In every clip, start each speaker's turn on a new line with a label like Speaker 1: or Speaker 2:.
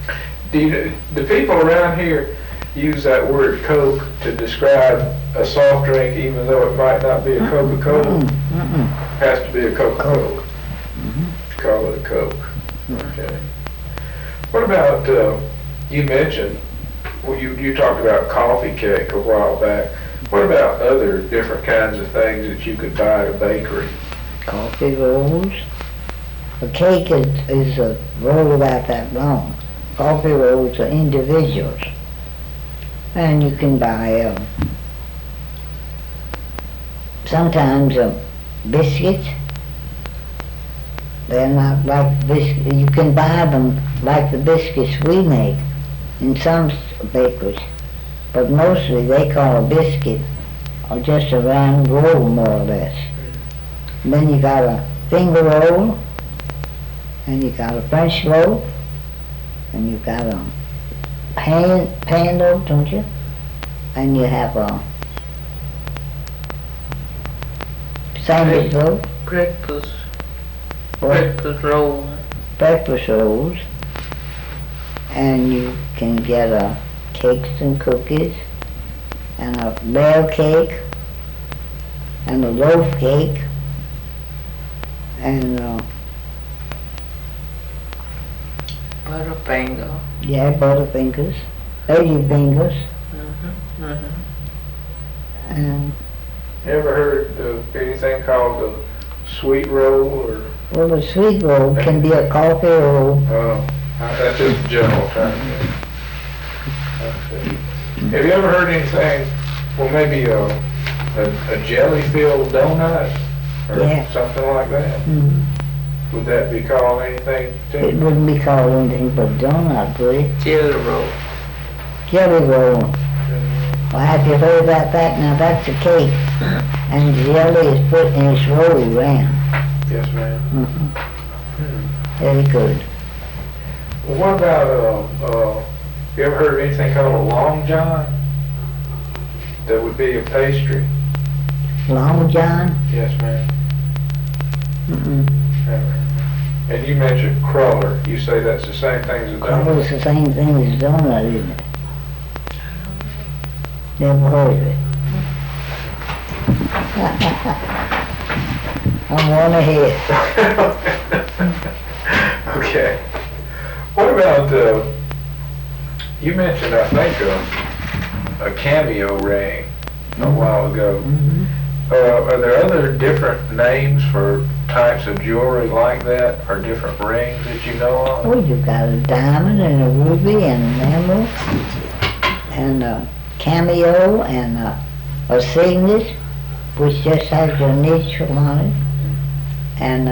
Speaker 1: The people around here use that word Coke to describe a soft drink, even though it might not be a Coca-Cola? Has to be a Coca-Cola. Call it a Coke. Okay. What about, you mentioned, well, you talked about coffee cake a while back. What about other different kinds of things that you could buy at a bakery?
Speaker 2: Coffee rolls. A cake is a roll about that long. Coffee rolls are individuals. And you can buy sometimes biscuits. They're not like biscuits. You can buy them like the biscuits we make in some bakeries. But mostly they call a biscuit or just a round roll, more or less. And then you got a finger roll, and you got a French loaf, and you got a pan loaf, don't you? And you have a sandwich loaf.
Speaker 3: Breakfast roll.
Speaker 2: Breakfast rolls. And you can get cakes and cookies, and a bell cake, and a loaf cake, and
Speaker 3: Butterfinger.
Speaker 2: yeah, butterfingers, ladyfingers, and
Speaker 1: You ever heard of anything called a sweet roll or?
Speaker 2: well, the sweet roll can be a coffee roll.
Speaker 1: That's just a general term. Okay. Have you ever heard anything, well, maybe a jelly-filled donut or
Speaker 2: Yeah.
Speaker 1: something like that?
Speaker 2: Mm.
Speaker 1: Would that be called anything
Speaker 2: It
Speaker 1: too?
Speaker 2: wouldn't be called anything but donut, would it?
Speaker 3: Jelly roll.
Speaker 2: Jelly roll. Well, have you heard about that? Now that's a cake, and jelly is put in its roll round.
Speaker 1: Yes, ma'am.
Speaker 2: Very good.
Speaker 1: Well, what about, you ever heard of anything called a Long John? That would be a pastry?
Speaker 2: Long John?
Speaker 1: Yes, ma'am.
Speaker 2: Mm-mm.
Speaker 1: And you mentioned cruller. You say that's the same thing as a
Speaker 2: Crumble
Speaker 1: donut?
Speaker 2: is the same thing as donut, isn't it? Never heard of it. I'm one ahead.
Speaker 1: Okay. What about, you mentioned, I think, a cameo ring a while ago. Are there other different names for types of jewelry like that, or different rings that you know of?
Speaker 2: Oh, you've got a diamond and a ruby and an emerald and a cameo and a signet, which just has your initial on it, and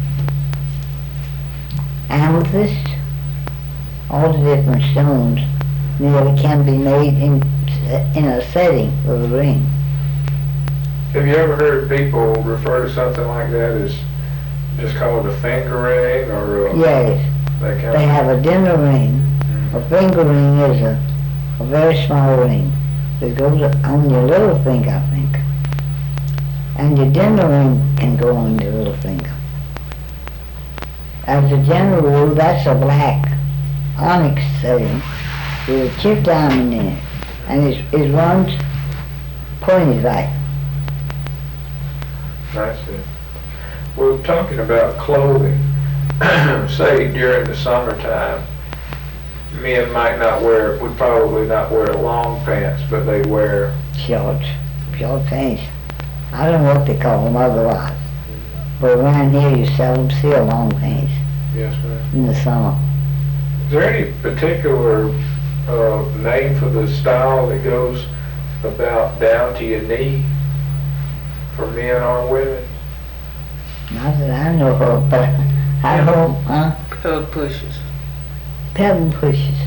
Speaker 2: amethyst, all the different stones. You know, it can be made in a setting for the ring.
Speaker 1: Have you ever heard people refer to something like that as just called a finger ring, or
Speaker 2: Yes,
Speaker 1: that kind
Speaker 2: they
Speaker 1: of?
Speaker 2: have a dinner ring. A finger ring is a very small ring that goes on your little finger, I think. And your dinner ring can go on your little finger. As a general rule, that's a black onyx setting with a chip diamond in it, and it runs pointed right.
Speaker 1: I see. We're talking about clothing. Say during the summertime, men would probably not wear long pants, but they wear.
Speaker 2: Short pants. I don't know what they call them otherwise. But around here you seldom see a long pants
Speaker 1: Yes, ma'am.
Speaker 2: in the summer.
Speaker 1: Is there any particular name for the style that goes about down to your knee for men or women?
Speaker 2: Not that I know of, but I hope,
Speaker 3: Pedal pushes.
Speaker 2: pedal pushes.